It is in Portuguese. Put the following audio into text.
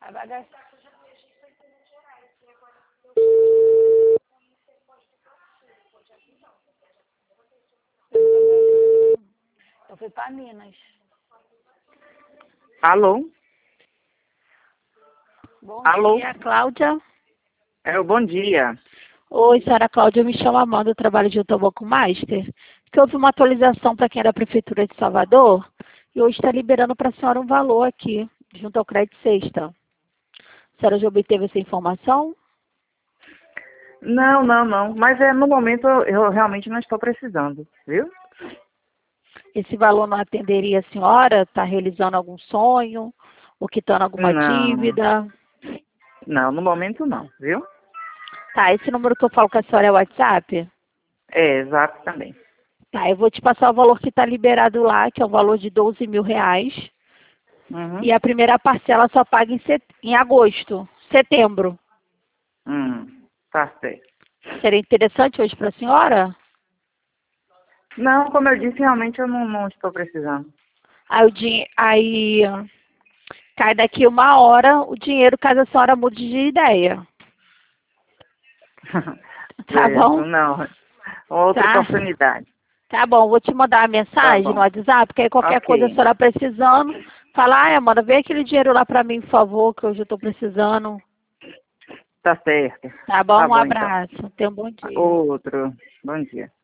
Vai gastar. Eu fui para Minas. Alô? Bom Alô? dia, Cláudia. Bom dia. Oi, senhora Cláudia, eu me chamo Amanda, eu trabalho junto ao Banco Master. Que houve uma atualização para quem é da Prefeitura de Salvador e hoje está liberando para a senhora um valor aqui, junto ao Crédito Sexta. A senhora já obteve essa informação? Não. Mas no momento eu realmente não estou precisando, viu? Esse valor não atenderia a senhora? Está realizando algum sonho? Ou quitando alguma Não. dívida? Não, no momento não, viu? Tá, esse número que eu falo com a senhora é o WhatsApp? Exato também. Tá, eu vou te passar o valor que está liberado lá, que é o valor de R$ 12.000. Uhum. E a primeira parcela só paga em agosto, setembro. Tá certo. Seria interessante hoje para a senhora? Não, como eu disse, realmente eu não estou precisando. Aí cai daqui 1 hora o dinheiro caso a senhora mude de ideia. Tá Certo, bom? não. Outra Tá. oportunidade. Tá bom, vou te mandar uma Tá mensagem no bom. WhatsApp, porque aí qualquer coisa a Ok. senhora precisando, fala, ai, Amanda, vê aquele dinheiro lá para mim, por favor, que hoje eu estou precisando. Tá certo. Tá bom? Tá Um bom, então. abraço. Tenha um bom dia. Outro. Bom dia.